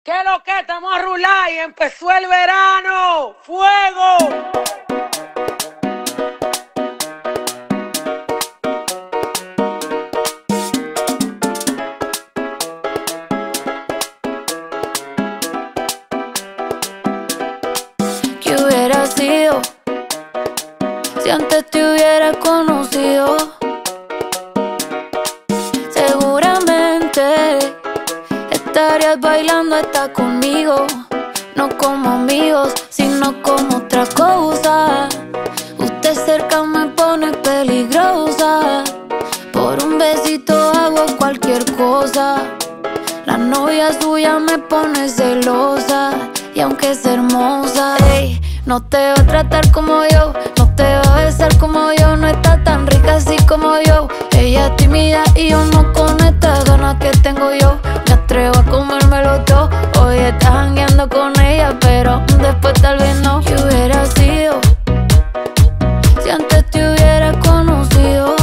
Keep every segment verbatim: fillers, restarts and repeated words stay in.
¿Qué lo que? Estamos a rular y empezó el verano. ¡Fuego! ¿Qué hubiera sido si antes te hubiera conocido? Seguramente estarías bailando hasta conmigo, no como amigos, sino como otra cosa. Usted cerca me pone peligrosa, por un besito hago cualquier cosa. La novia suya me pone celosa, y aunque es hermosa, ey, no te va a tratar como yo, no te va a besar como yo, no está tan rica así como yo. Ella es tímida y yo no, con estas ganas que tengo yo me atrevo a comérmelo todo. Hoy estás jangueando con ella, pero después tal vez no. ¿Qué hubiera sido si antes te hubiera conocido?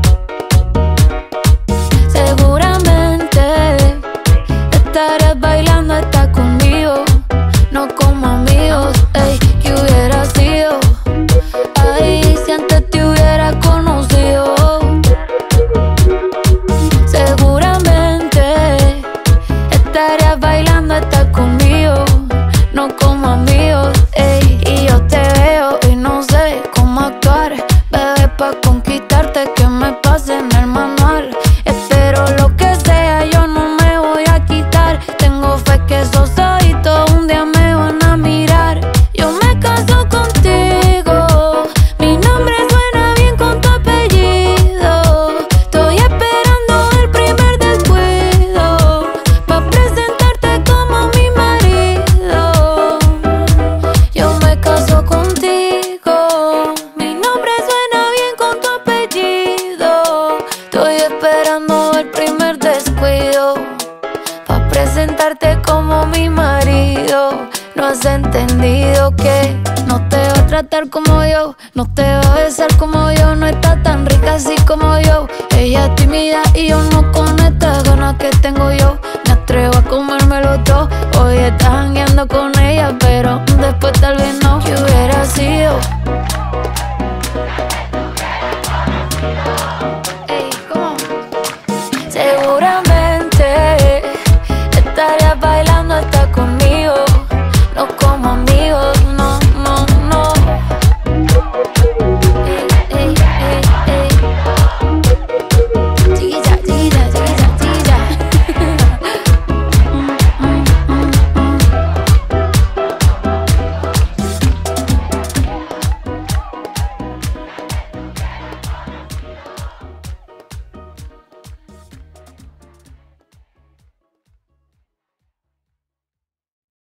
Seguramente estarías bailando hasta conmigo, no como amigos, ey. ¿Qué hubiera sido? Ay, si antes te hubiera conocido. Seguramente estarías bailando hasta conmigo, no como amigos, ey. Y yo te veo y no sé cómo actuar, bebé, pa' conquistarte que me pase en el manual. Espero lo que sea, yo no me voy a quitar. Tengo fe que esos ojitos un día me van a mirar. Yo me caso contigo, mi nombre suena bien con tu apellido. Estoy esperando el primer descuido pa' presentarte como mi marido. Yo me caso contigo, mi nombre suena bien con tu apellido. Estoy esperando el primer descuido pa' presentarte como mi marido. No has entendido que no te va a tratar como yo, no te va a besar como yo, no está tan rica así como yo. Ella es tímida y yo no, con estas ganas que tengo yo me atrevo a comérmelo